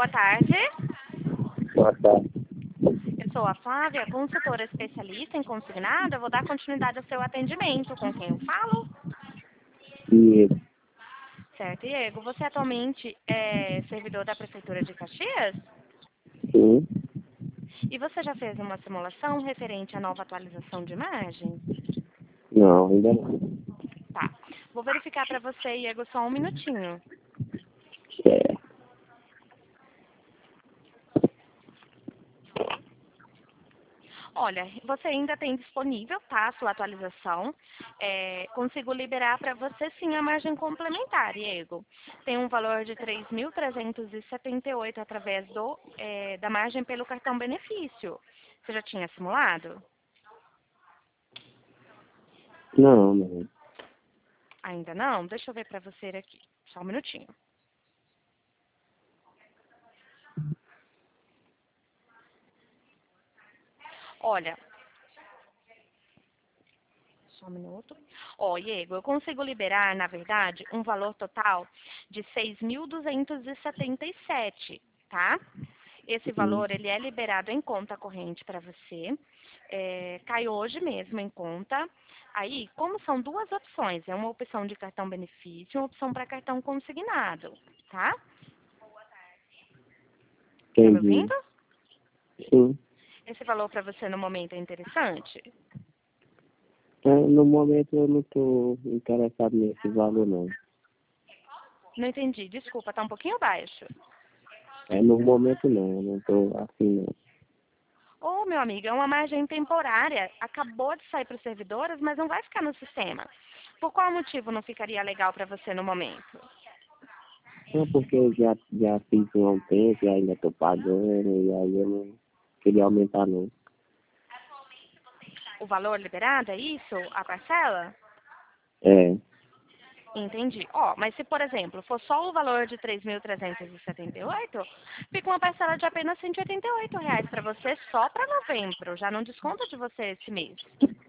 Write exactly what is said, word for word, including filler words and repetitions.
boa tarde. Boa tarde. Eu sou a Flávia, consultora especialista em consignado. Eu vou dar continuidade ao seu atendimento. Com quem eu falo? E Certo, Diego. Você atualmente é servidor da Prefeitura de Caxias? sim, E você já fez uma simulação referente à nova atualização de imagem? não, ainda não. Tá. Vou verificar para você, Diego, só um minutinho. É, Olha, você ainda tem disponível, tá, a sua atualização. É, consigo liberar para você, sim, a margem complementar, Diego. Tem um valor de três mil trezentos e setenta e oito através do, é, da margem pelo cartão benefício. Você já tinha simulado? não, não. Ainda não? Deixa eu ver para você aqui. Só um minutinho. Olha, só um minuto. Ó, Diego, eu consigo liberar, na verdade, um valor total de seis mil duzentos e setenta e sete, tá? Esse Hum, valor, ele é liberado em conta corrente para você. É, cai hoje mesmo em conta. Aí, como são duas opções, é uma opção de cartão benefício e uma opção para cartão consignado, tá? Tá me entendi. ouvindo? Sim. Esse valor para você no momento é interessante? É, no momento eu não estou interessado nesse valor, não. Não entendi, desculpa, tá um pouquinho baixo. É, no momento não, eu não estou assim, não. Ô, meu amigo, é uma margem temporária. Acabou de sair para os servidores, mas não vai ficar no sistema. Por qual motivo não ficaria legal para você no momento? Não, porque eu já, já fiz um há um tempo e ainda estou pagando, e aí eu não queria aumentar, não. O valor liberado, é isso? A parcela? É, Entendi. Ó, mas se, por exemplo, for só o valor de três mil trezentos e setenta e oito, fica uma parcela de apenas cento e oitenta e oito reais para você só para novembro. Já não desconta de você esse mês.